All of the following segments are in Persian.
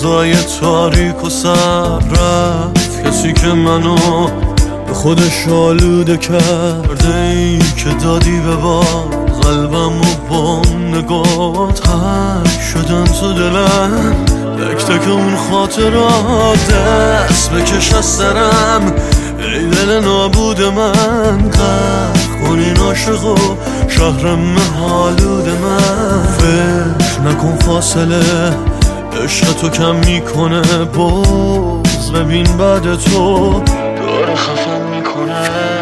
فضای تاریک و سر رفت کسی که منو به خودش آلوده کرده، ای که دادی به بار قلبم و با نگاه تک شدن تو دلم، تک تک اون خاطرات دست بکش از سرم، ای دل نابود من غرق کن این عاشق و شهرم حالود من. فکر نکن فاصله عشق تو کم میکنه، باز ببین بعد تو داره خفم میکنه.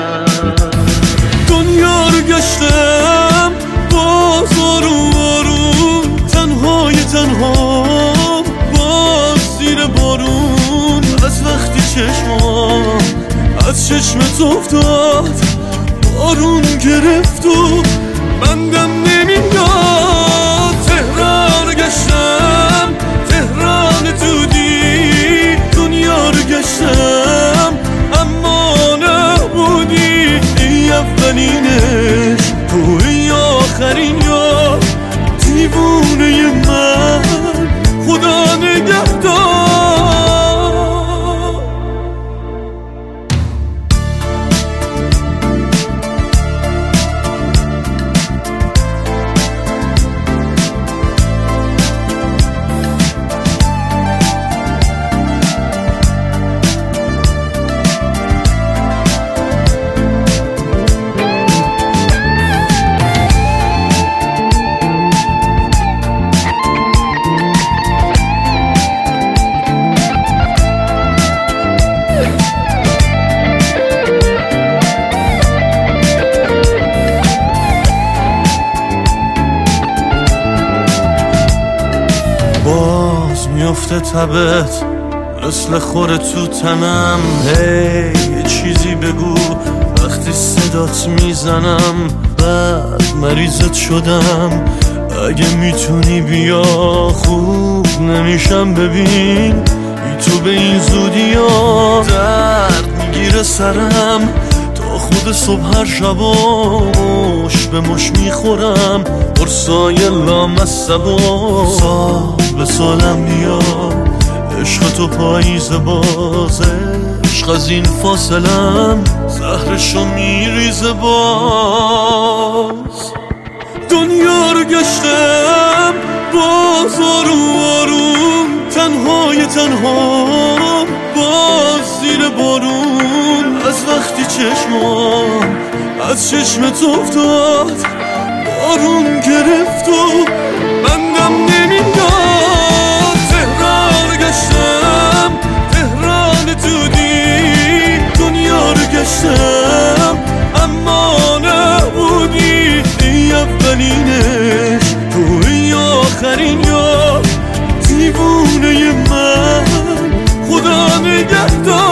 دنیا رو گشتم باز آروم آروم، تنهای تنها باز زیر بارون، از وقتی چشمام از چشمت افتاد بارون گرفت و بندم نمیاد. تهران گشتم تهران دودی، دنیا رو گشتم اما نبودی، ای اولینش توی آخرین یا دیوونه من، خدا نگهدار. باز میفته تبت مثل خوره تو تنم، هی چیزی بگو وقتی صدات میزنم، بعد مریضت شدم اگه میتونی بیا، خوب نمیشم ببین بی تو به این زودی ها، درد میگیره سرم تا خود صبح هر شب مش به مش میخورم، قرصای لامصبا سال به سالم میاد، عشق تو پاییز بازه، عشق از این فاصلم زهرشو میریزه باز. دنیا رو گشتم باز آروم آروم، تنهای تنها باز زیر بارون، از وقتی چشمام از چشمت افتاد بارون گرفت و بندم نمیداد. تهران گشتم تهران دودی، دنیا رو گشتم اما نبودی، ای اولینش توی آخرین یا دیوونه من، خدا نگهدار.